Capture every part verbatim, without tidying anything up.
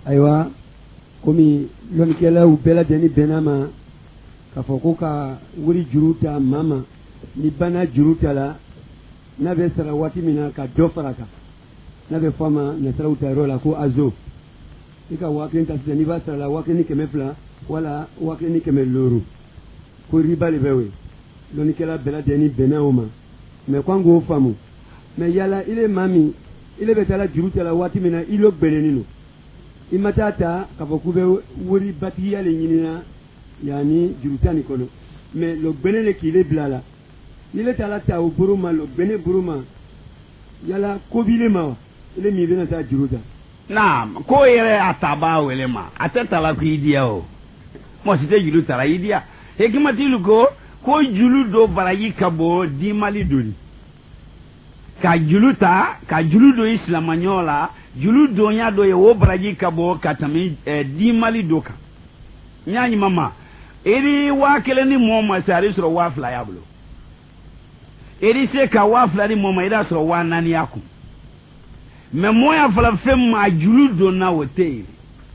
aywa komi lonikela u bela deni benama ka foko ka wuri juruta mama ni bana juruta la na be sara wati mina ka do faraka na be fama na sara utaro la ko azo ika wakin ta ni ba sara la wakin ni keme pla wala wakin ni keme loru ko riba le bewe lonikela bela deni benama me kwango famu me yala ile mami ile betala juruta la wati mina ilo belenino imatata kabokube wuri batiya le nyinina yani jurutani kono me lo benele kile blala ile tala ta o buruma lo bene buruma yala kobile ma ile mi bena ta juruta naam ko yere ataba wele ma atetala ku idia o mo site juruta la idia hekimati luko ko juludo barayi kabo di mali doni ka juluta ka juludo islamanyola juludo nya do ye wo baraji kabo katami eh, di mali doka nyanyi mama eri wa kele ni mo ma sari soro wa fla ya bulo eri se ka wa fla ni mo ma ida soro wa nani yaku me mo ya fla fem ma juludo na wote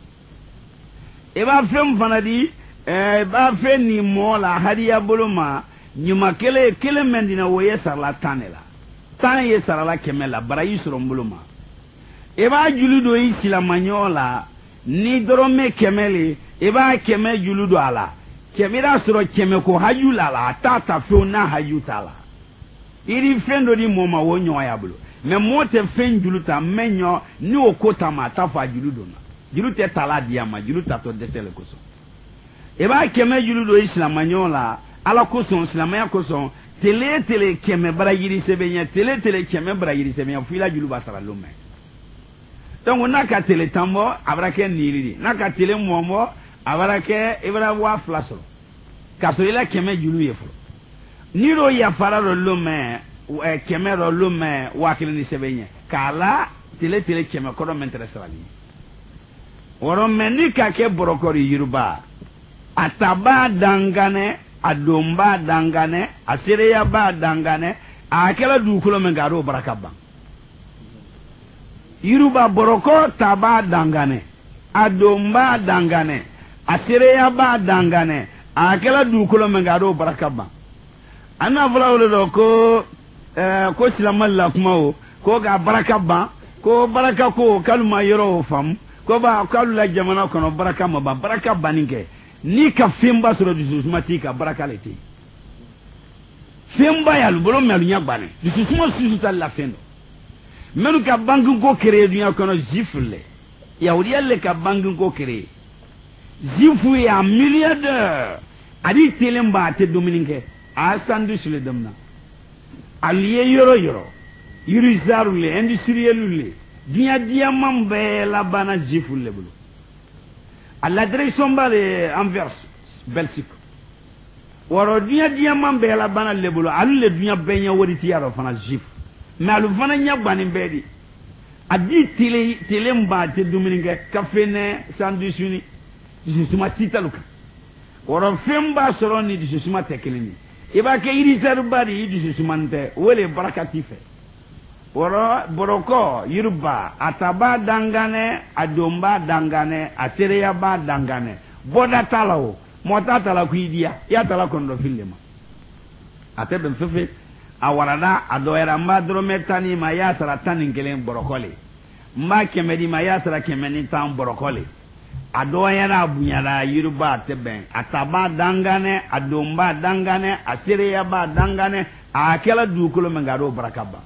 e ba fem fanadi e ba fe ni mo la hadiya bulo ma nyuma kele kele mendina wo ye sarla tanela tan ye sarala kemela barayi soro mbulo ma eba juludo isila manyola ni dorome kemele eba keme juludo ala kemira soro keme ko hajula la tata fe na hayutala iri fendo di moma wonyo ya bulo me mote fen juluta menyo ni okota mata fa juludo na julute tala dia ma juluta to desele koso eba keme juludo isila manyola ala koso islamaya koso tele tele keme bara yiri sebenya tele tele keme bara yiri sebenya fila juluba sara lume donc naka tele tambo abrake niliri naka tele momo abrake ibra wa flasro kaso ila keme julu yefo niro ya fararo lume e keme ro lume wakili ni sebenya kala tele tele keme ko do m'intéressera ni woro menika ke brokori yuruba ataba dangane adomba dangane asireya ba dangane akela dukulo mengaro barakaba Yuruba boroko taba dangane adomba dangane asireya ba dangane akela dukulo mengaro barakaba ana vula do ko eh ko silamalla kuma o ko ga barakaba ko baraka ko kalma yoro fam ko ba kalu la jamana kono baraka ma ba baraka baninge ni ka fimba soro dususmati ka baraka leti fimba ya lubolo melu nyagbane dususmo susuta la fendo menu ka bangin ko kere dunya kono zifle yahudiya le ka bangin ko kere zifu ya milliardaire adi telemba te domininke asandu sule domna aliye yoro yoro yurizaru le industriel le dunya diamant be la bana zifu le bulu à la direction de Anvers Belgique waro dunya diamant be la bana le bulu alu le dunya benya wori yaro fana zif mais alu fana nyabani bedi adi tele telemba te domininke kafene sandusuni disuma titaluka waro femba soroni disuma tekelini iba ke irisaru bari disuma nte wole barakatife woro boroko yuruba ataba dangane adomba dangane asereya ba dangane boda talawo mota tala kuidia ya tala kondo filema atebe mfefe awarada adoera mbadro metani ma ya tara tanin kelen borokole mba kemedi ma ya tara kemeni tan borokole adoera bunyara yuruba tebe ataba dangane adomba dangane asereya ba dangane akela dukulo mengaro barakaba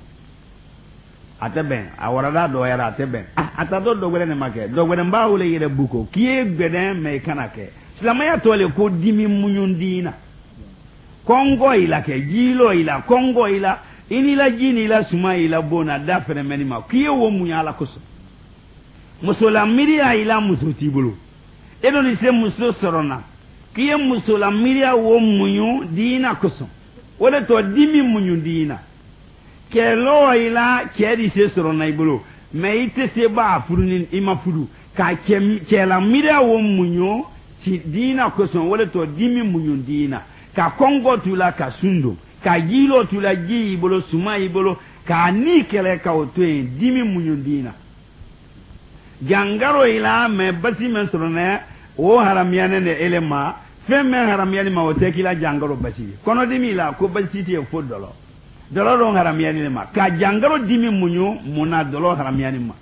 ateben awarada do yara ateben ah atado do gwele ne make do gwele mba wole yere buko kiye gbeden me kanake silamaya tole ko dimi munyundina kongo ila ke jilo ila kongo ila inila jini ila suma ila bona dafere menima kiye wo munyala koso musola miria ila musotibulu edo ni se muso sorona kiye musola miria wo munyu dina koso wole to dimi munyundina kelo ila kedi se soro na ibolo me ite se ba furunin ima furu ka kem kela mira wo munyo ti dina ko son wole to dimi munyo dina ka kongo tula ka sundo ka gilo tula gi ibolo suma ibolo ka ni kele ka otwe dimi munyo dina jangaro ila me basi men sorone o haramiyane ne elema fe men haramiyane ma o tekila jangaro basi kono dimi la ko basi ti e fo dolo dolo don haramiyane ma ka jangaro dimi munyu muna dolo haramiyane ma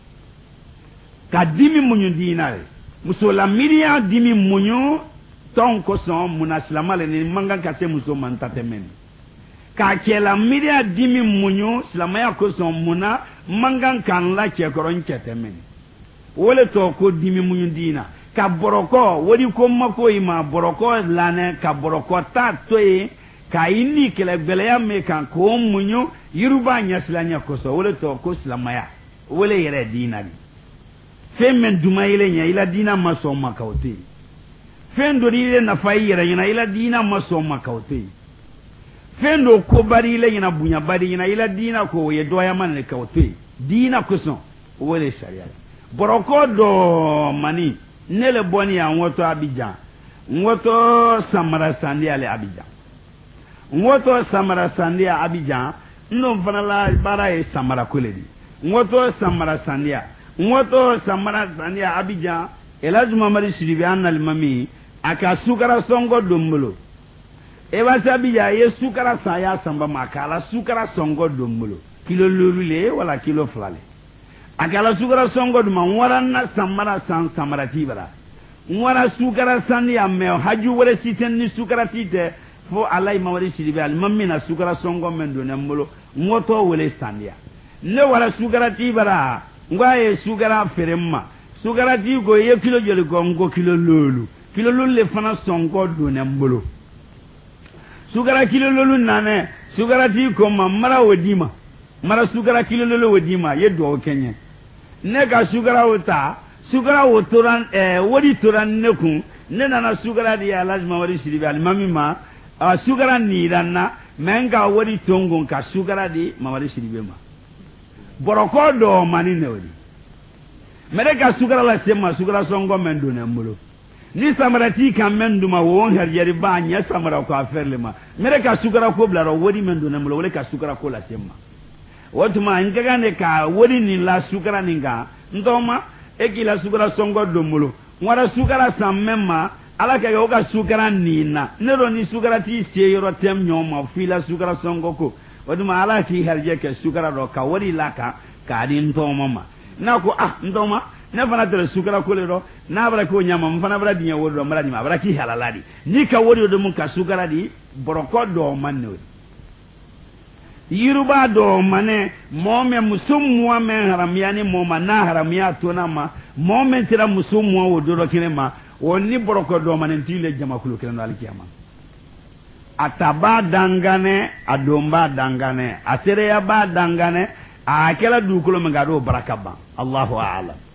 ka dimi munyu dinare muso la miria dimi munyu ton ko son muna silamale ni manga ka se muso man tatemen ka kela miria dimi munyu silamaya ko son muna manga kan la ke koron ketemen wole to ko dimi munyu dina ka boroko wodi ko mako ima boroko lane ka boroko ta toye ka inni kele bele ya me kan ko munyu yiruba nya silanya ko so wole to ko silamaya wole yere dina ni femen duma ile nya ila dina maso makauti fendo ile na fayira ina ila dina maso makauti fendo ko bari ile ina bunya bari ina ila dina ko ye doya man ne kauti dina kuson wole sharia boroko do mani nele boni ya ngoto Abidjan ngoto Samara Sandia le Abidjan ngoto Samara Sandia Abidjan no vanala bara e Samara koledi ngoto Samara Sandia ngoto Samara Sandia Abidjan elaju mamari siribi annal mami aka sukara songo dombulo eba sabija ye sukara saya samba makala sukara songo dombulo kilo lurule wala kilo flale akala sukara songo duma wara na samara san samara tibara wara sukara sandi amme haju wala siten ni sukara tite fo alai mawari siribi al mamina sukara songo mendo nambolo ngoto wala sandia ne wara sukara tibara ngwaye sukara feremma sukara ti go ye kilo joli gongo kilo lolu kilo lolu le fana songo do nambolo sukara kilo lolu nane sukara ti ko mamara wodima mara sukara kilo lolu wodima ye do kenye ne ka sukara wuta sukara wuturan eh wodi turan ne kun ne nana sukara di alazma wadi siribi alimami ma a sukara ni danna menga wodi tongon ka sukara di mawadi siribi ma boroko do mani ne wodi mere ka sukara la sema sukara songo mendo ne mulo ni samarati kan mendo ma won herjeri ba nya samara ko aferle ma mere ka sukara ko blaro wodi mendo ne mulo wole ka sukara ko la sema watuma ingaga ne ka wodi ni la sukara ninga ndoma eki la sukara songo domulo ngwara sukara sammema ala ka ga sukara nina nero ni sukara ti se yoro tem nyoma fila sukara songo ko watuma ala ki harje ke sukara ro ka wodi la ka ka di ndoma ma na ko ah ndoma na fana tere sukara ko le ro na bara ko nyama mfana bara dinya wodo mara di ma bara ki halaladi ni ka wodi do mun ka sukara di boroko do manno yiruba do mane mome musumwa men haramiyani moma na haramiya tonama mome tira musumwa wodoro kinema woni boroko do mane tile jama kulu kinano alikiyama ataba dangane adomba dangane asere ya ba dangane akela dukulo mengado barakaba Allahu a'lam.